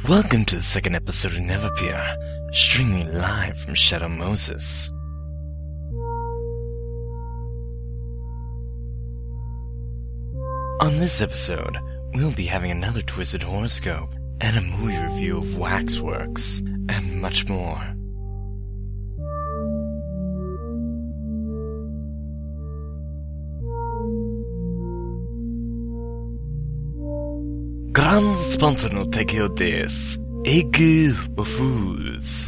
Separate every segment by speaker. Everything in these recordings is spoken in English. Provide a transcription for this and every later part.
Speaker 1: Welcome to the second episode of Neverpeer, streaming live from Shadow Moses. On this episode, we'll be having another twisted horoscope, and a movie review of Waxworks, and much more. Grand Spontano Tekio des Ege Fools.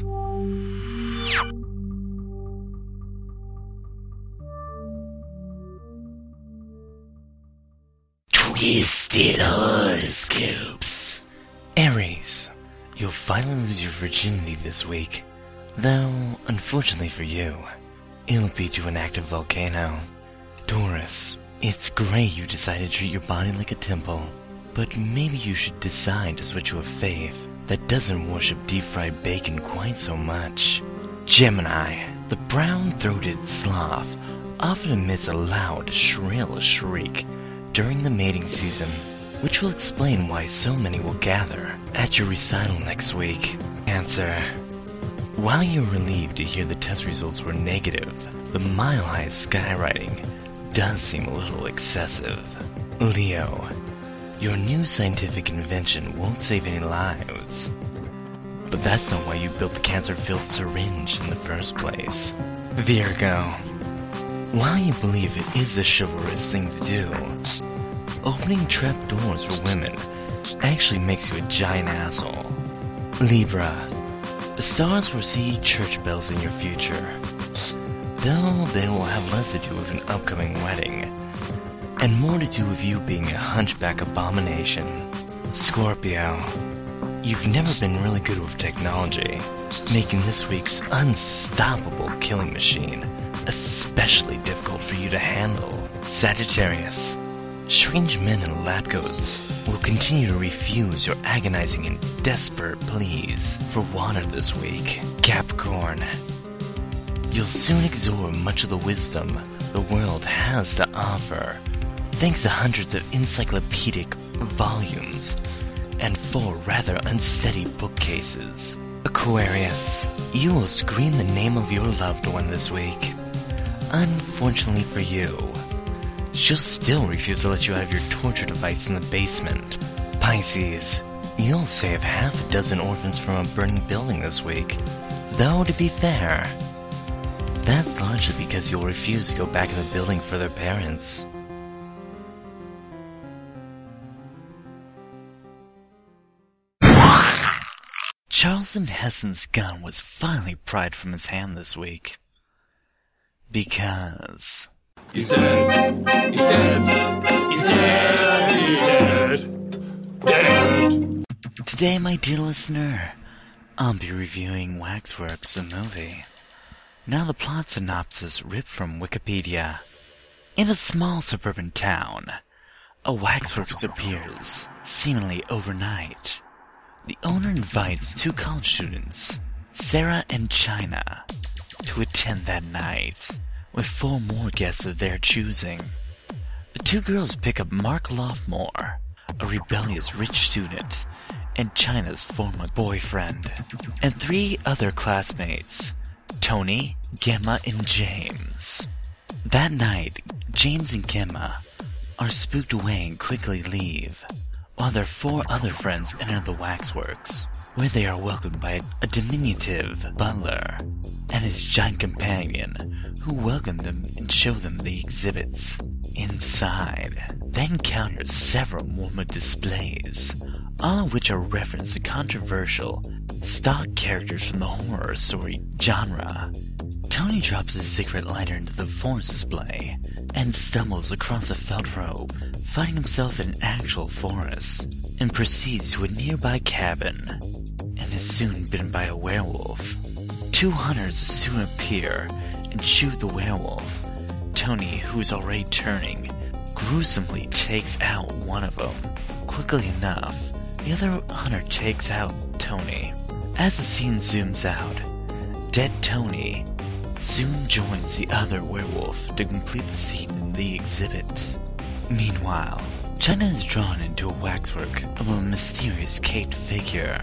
Speaker 1: Twisted Horoscopes. Aries, you'll finally lose your virginity this week. Though, unfortunately for you, it'll be to an active volcano. Taurus, it's great you decided to treat your body like a temple. But maybe you should decide to switch to a faith that doesn't worship deep-fried bacon quite so much. Gemini, the brown-throated sloth often emits a loud, shrill shriek during the mating season, which will explain why so many will gather at your recital next week. Cancer, while you're relieved to hear the test results were negative, the mile-high skywriting does seem a little excessive. Leo, your new scientific invention won't save any lives. But that's not why you built the cancer-filled syringe in the first place. Virgo, while you believe it is a chivalrous thing to do, opening trap doors for women actually makes you a giant asshole. Libra, the stars foresee church bells in your future, though they will have less to do with an upcoming wedding and more to do with you being a hunchback abomination. Scorpio, you've never been really good with technology, making this week's unstoppable killing machine especially difficult for you to handle. Sagittarius, strange men in lab coats will continue to refuse your agonizing and desperate pleas for water this week. Capricorn, you'll soon absorb much of the wisdom the world has to offer, thanks to hundreds of encyclopedic volumes and 4 rather unsteady bookcases. Aquarius, you will scream the name of your loved one this week. Unfortunately for you, she'll still refuse to let you out of your torture device in the basement. Pisces, you'll save half a dozen orphans from a burning building this week. Though, to be fair, that's largely because you'll refuse to go back in the building for their parents. Charlton Heston's gun was finally pried from his hand this week. Because
Speaker 2: He's dead. He's dead. He's dead. He's dead. Dead.
Speaker 1: today, my dear listener, I'll be reviewing Waxworks, the movie. Now the plot synopsis ripped from Wikipedia. In a small suburban town, a waxworks appears, seemingly overnight. The owner invites 2 college students, Sarah and China, to attend that night, with 4 more guests of their choosing. The 2 girls pick up Mark Loftmore, a rebellious rich student, and China's former boyfriend, and 3 other classmates, Tony, Gemma, and James. That night, James and Gemma are spooked away and quickly leave, while their 4 other friends enter the waxworks, where they are welcomed by a diminutive butler and his giant companion, who welcome them and show them the exhibits. Inside, they encounter several Mormon displays, all of which are reference to controversial, stock characters from the horror story genre. Tony drops his cigarette lighter into the forest display and stumbles across a felt rope, finding himself in an actual forest, and proceeds to a nearby cabin, and is soon bitten by a werewolf. 2 hunters soon appear and shoot the werewolf. Tony, who is already turning, gruesomely takes out one of them. Quickly enough, the other hunter takes out Tony. As the scene zooms out, dead Tony soon joins the other werewolf to complete the scene in the exhibit. Meanwhile, China is drawn into a waxwork of a mysterious caked figure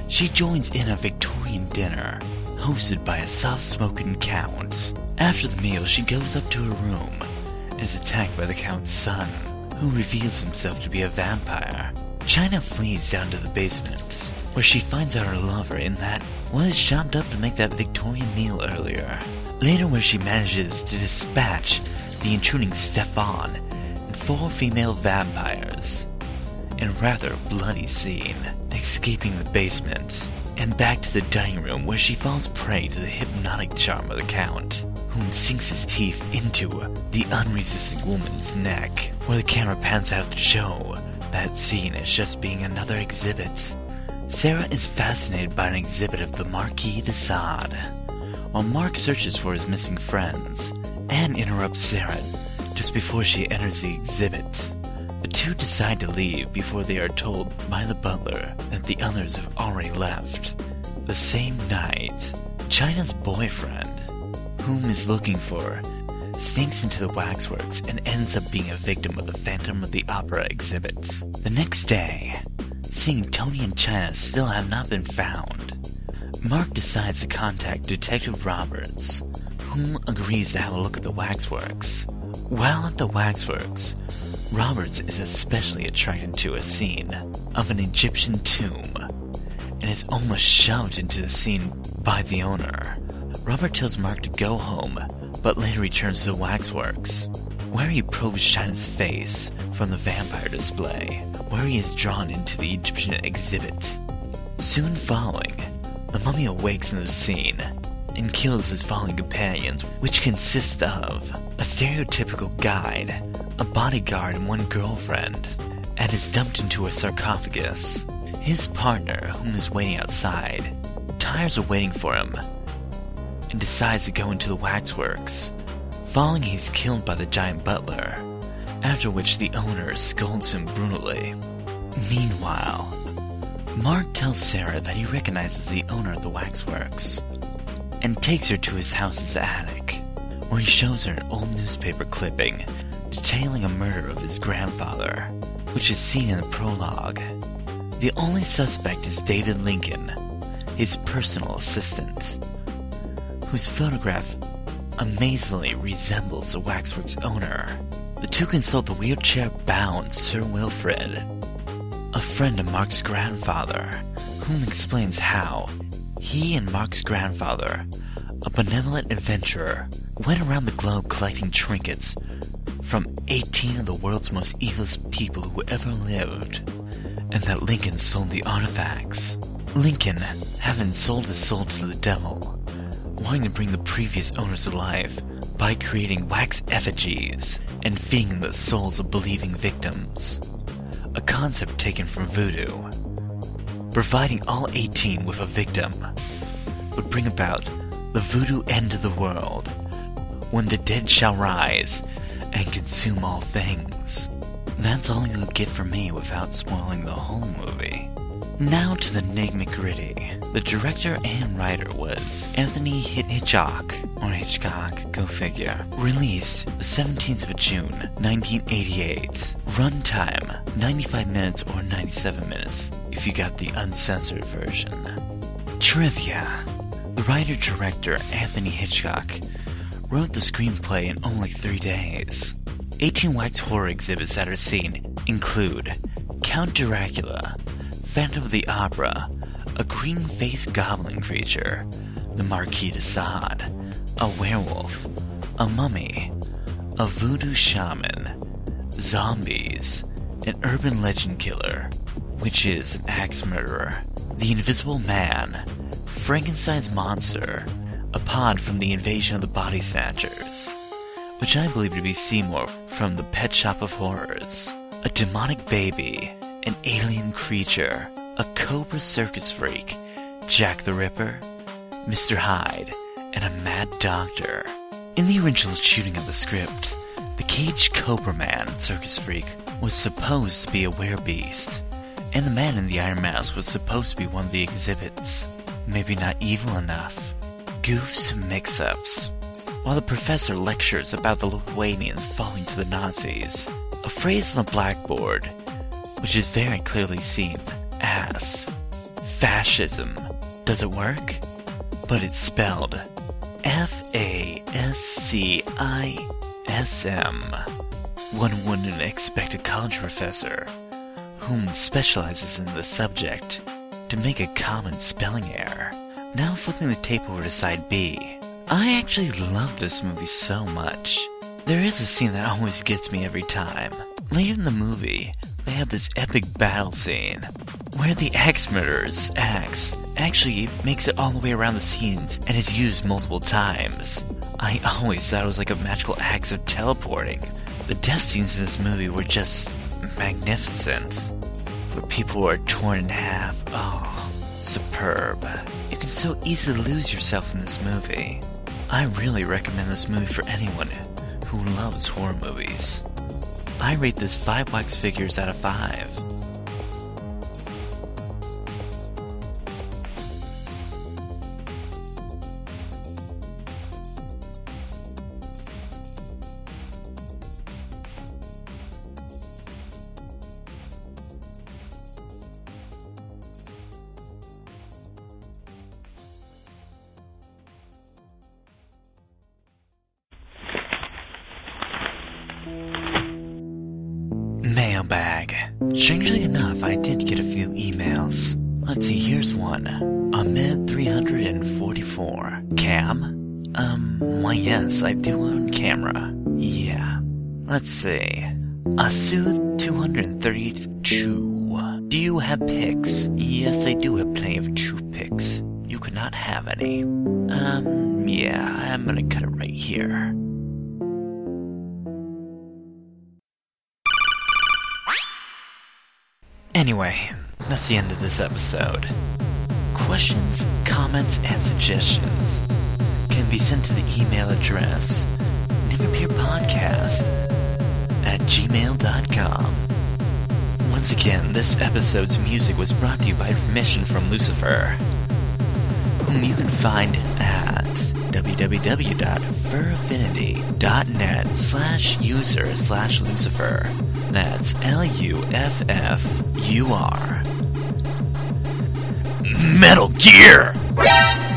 Speaker 1: she joins in a Victorian dinner hosted by a soft-spoken count. After the meal, she goes up to her room and is attacked by the count's son, who reveals himself to be a vampire. China flees down to the basement, where she finds out her lover in that was chopped up to make that Victorian meal earlier. Later, where she manages to dispatch the intruding Stefan and 4 female vampires in a rather bloody scene, escaping the basement and back to the dining room, where she falls prey to the hypnotic charm of the Count, whom sinks his teeth into the unresisting woman's neck, where the camera pans out to show that scene as just being another exhibit. Sarah is fascinated by an exhibit of the Marquis de Sade, while Mark searches for his missing friends and interrupts Sarah just before she enters the exhibit. The two decide to leave before they are told by the butler that the others have already left. The same night, China's boyfriend, whom is looking for her, sneaks into the waxworks and ends up being a victim of the Phantom of the Opera exhibit. The next day, seeing Tony and China still have not been found, Mark decides to contact Detective Roberts, whom agrees to have a look at the waxworks. While at the waxworks, Roberts is especially attracted to a scene of an Egyptian tomb and is almost shoved into the scene by the owner. Robert tells Mark to go home, but later returns to the waxworks, where he probes China's face from the vampire display, where he is drawn into the Egyptian exhibit. Soon following, the mummy awakes in the scene and kills his fallen companions, which consist of a stereotypical guide, a bodyguard, and 1 girlfriend, and is dumped into a sarcophagus. His partner, whom is waiting outside, tires of waiting for him and decides to go into the waxworks. Falling, he's killed by the giant butler, after which the owner scolds him brutally. Meanwhile, Mark tells Sarah that he recognizes the owner of the waxworks and takes her to his house's attic, where he shows her an old newspaper clipping detailing a murder of his grandfather, which is seen in the prologue. The only suspect is David Lincoln, his personal assistant, whose photograph amazingly resembles the waxworks owner. The two consult the wheelchair-bound Sir Wilfrid, a friend of Mark's grandfather, whom explains how he and Mark's grandfather, a benevolent adventurer, went around the globe collecting trinkets from 18 of the world's most evilest people who ever lived, and that Lincoln sold the artifacts. Lincoln, having sold his soul to the devil, wanting to bring the previous owners to life by creating wax effigies and feeding the souls of believing victims, a concept taken from voodoo. Providing all 18 with a victim would bring about the voodoo end of the world, when the dead shall rise and consume all things. That's all you'll get from me without spoiling the whole movie. Now to the nitty-gritty. The director and writer was Anthony Hitchcock, or Hitchcock, go figure. Released the 17th of June, 1988. Runtime, 95 minutes or 97 minutes, if you got the uncensored version. Trivia. The writer-director Anthony Hitchcock wrote the screenplay in only 3 days. 18 wax horror exhibits that are seen include Count Dracula, Phantom of the Opera, a green-faced goblin creature, the Marquis de Sade, a werewolf, a mummy, a voodoo shaman, zombies, an urban legend killer, which is an axe murderer, the Invisible Man, Frankenstein's monster, a pod from the Invasion of the Body Snatchers, which I believe to be Seymour from the Pet Shop of Horrors, a demonic baby, an alien creature, a cobra circus freak, Jack the Ripper, Mr. Hyde, and a mad doctor. In the original shooting of the script, the caged Cobra Man circus freak was supposed to be a werebeast, and the man in the iron mask was supposed to be one of the exhibits. Maybe not evil enough. Goofs and mix-ups. While the professor lectures about the Lithuanians falling to the Nazis, a phrase on the blackboard, which is very clearly seen as fascism. Does it work? But it's spelled F-A-S-C-I-S-M. One wouldn't expect a college professor, whom specializes in the subject, to make a common spelling error. Now flipping the tape over to side B. I actually love this movie so much. There is a scene that always gets me every time. Later in the movie, they have this epic battle scene where the axe murderer's axe actually makes it all the way around the scenes and is used multiple times. I always thought it was like a magical axe of teleporting. The death scenes in this movie were just magnificent. Where people are torn in half, oh, superb. You can so easily lose yourself in this movie. I really recommend this movie for anyone who loves horror movies. I rate this 5 wax figures out of 5. Mailbag. Strangely enough, I did get a few emails. Let's see, here's one. Ahmed344. Cam? Why yes, I do own camera. Yeah. Let's see. Asooth232. Do you have pics? Yes, I do have plenty of toothpicks. You cannot have any. Yeah, I'm gonna cut it right here. Anyway, that's the end of this episode. Questions, comments, and suggestions can be sent to the email address niverpeerpodcast@gmail.com. Once again, this episode's music was brought to you by permission from Lucifer, whom you can find at www.furaffinity.net/user/Lucifer. That's LUFFUR. Metal Gear!